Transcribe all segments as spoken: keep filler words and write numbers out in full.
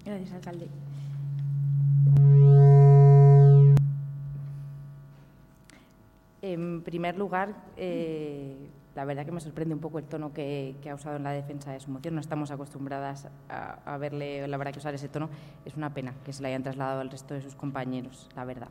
Gracias, alcalde. En primer lugar, eh, la verdad que me sorprende un poco el tono que, que ha usado en la defensa de su moción. No estamos acostumbradas a, a verle, la verdad, que usar ese tono. Es una pena que se le hayan trasladado al resto de sus compañeros, la verdad.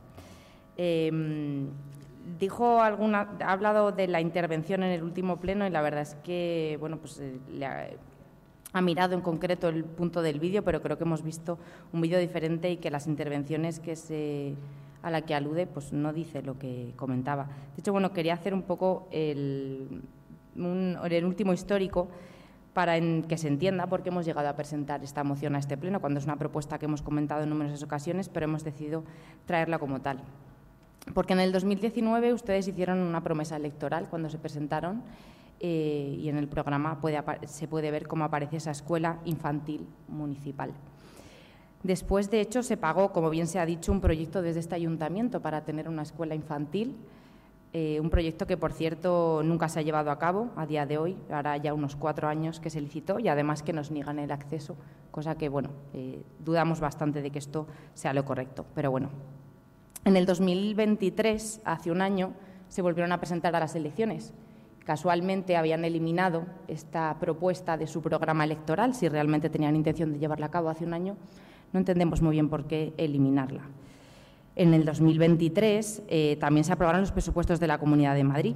Eh, dijo alguna, ha hablado de la intervención en el último pleno y la verdad es que, bueno, pues eh, le ha, ha mirado en concreto el punto del vídeo, pero creo que hemos visto un vídeo diferente y que las intervenciones que se a la que alude, pues no dice lo que comentaba. De hecho, bueno, quería hacer un poco el, un, el último histórico para en, que se entienda por qué hemos llegado a presentar esta moción a este pleno, cuando es una propuesta que hemos comentado en numerosas ocasiones, pero hemos decidido traerla como tal. Porque en el dos mil diecinueve ustedes hicieron una promesa electoral cuando se presentaron eh, y en el programa puede, se puede ver cómo aparece esa escuela infantil municipal. Después, de hecho, se pagó, como bien se ha dicho, un proyecto desde este ayuntamiento para tener una escuela infantil, eh, un proyecto que, por cierto, nunca se ha llevado a cabo a día de hoy, hará ya unos cuatro años que se licitó y además que nos niegan el acceso, cosa que, bueno, eh, dudamos bastante de que esto sea lo correcto, pero bueno. En el dos mil veintitrés, hace un año, se volvieron a presentar a las elecciones. Casualmente habían eliminado esta propuesta de su programa electoral, si realmente tenían intención de llevarla a cabo hace un año. No entendemos muy bien por qué eliminarla. En el dos mil veintitrés eh, también se aprobaron los presupuestos de la Comunidad de Madrid.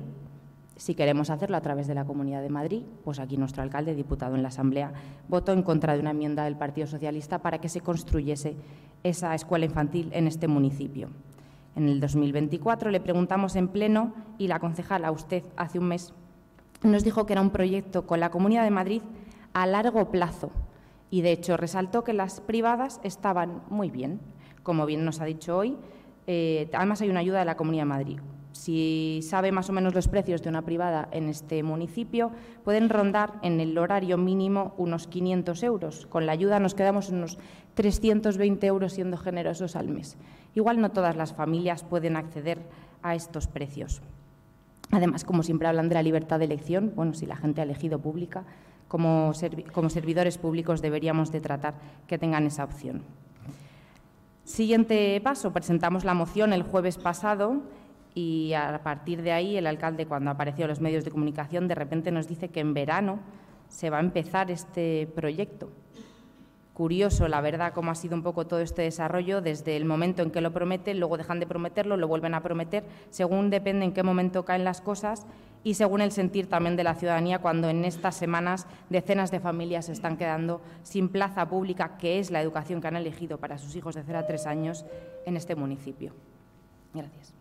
Si queremos hacerlo a través de la Comunidad de Madrid, pues aquí nuestro alcalde, diputado en la Asamblea, votó en contra de una enmienda del Partido Socialista para que se construyese esa escuela infantil en este municipio. En el dos mil veinticuatro le preguntamos en pleno y la concejala, a usted, hace un mes, nos dijo que era un proyecto con la Comunidad de Madrid a largo plazo. Y, de hecho, resaltó que las privadas estaban muy bien, como bien nos ha dicho hoy. Eh, además, hay una ayuda de la Comunidad de Madrid. Si sabe más o menos los precios de una privada en este municipio, pueden rondar en el horario mínimo unos quinientos euros. Con la ayuda nos quedamos en unos trescientos veinte euros, siendo generosos al mes. Igual no todas las familias pueden acceder a estos precios. Además, como siempre hablan de la libertad de elección, bueno, si la gente ha elegido pública, Como, servi como servidores públicos deberíamos de tratar que tengan esa opción. Siguiente paso, presentamos la moción el jueves pasado y a partir de ahí el alcalde, cuando apareció en los medios de comunicación, de repente nos dice que en verano se va a empezar este proyecto. Curioso, la verdad, cómo ha sido un poco todo este desarrollo desde el momento en que lo prometen, luego dejan de prometerlo, lo vuelven a prometer, según depende en qué momento caen las cosas y según el sentir también de la ciudadanía, cuando en estas semanas decenas de familias se están quedando sin plaza pública, que es la educación que han elegido para sus hijos de cero a tres años en este municipio. Gracias.